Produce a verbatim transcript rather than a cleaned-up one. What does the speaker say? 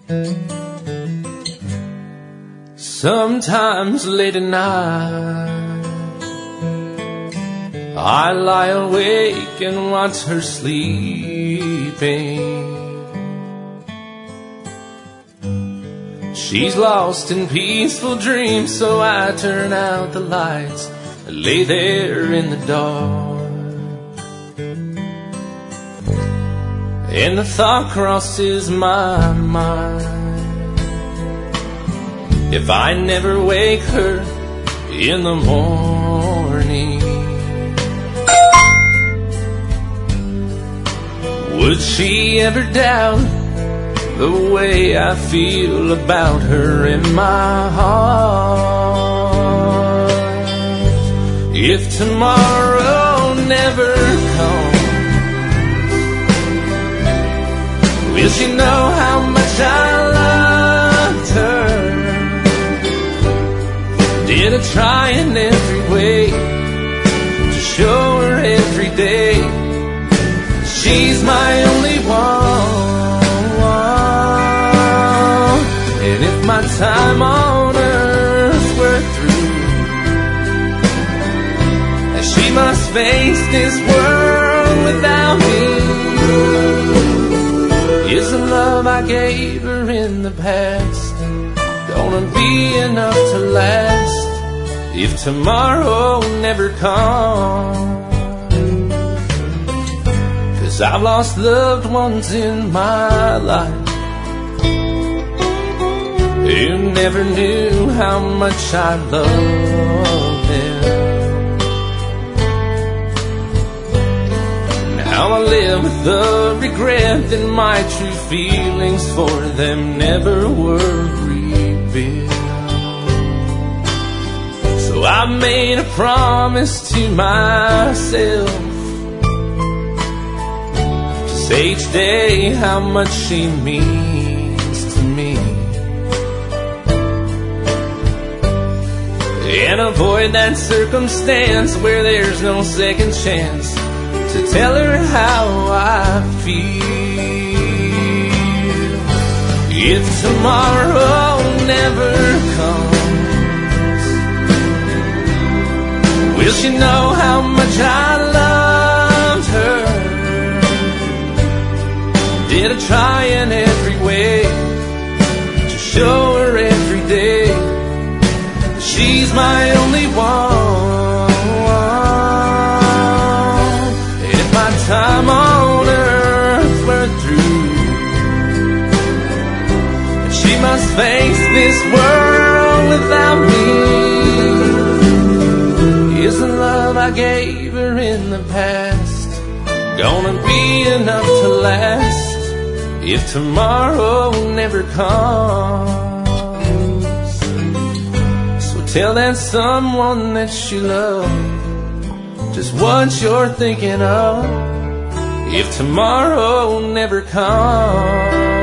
Sometimes late at night I lie awake and watch her sleeping. She's lost in peaceful dreams, so I turn out the lights and lay there in the dark. And the thought crosses my mind, if I never wake her in the morning, would she ever doubt the way I feel about her in my heart? If tomorrow never comes, will she know how much I loved her? Did I try in every way to show her every day she's my only one? And if my time on earth were through, and she must face this world without me, is the love I gave her in the past gonna be enough to last if tomorrow never comes? 'Cause I've lost loved ones in my life who never knew how much I loved them. Now I live with the regret that my true feelings for them never were revealed. So I made a promise to myself to say each day how much she means to me, and avoid that circumstance where there's no second chance to tell her how I feel. If tomorrow never comes, will she know how much I loved her? Did I try in every way to show her every day she's my only one? And if my time on earth were through, and she must face this world without me, is the love I gave her in the past gonna be enough to last if tomorrow never comes? Tell that someone that you love just what you're thinking of if tomorrow never comes.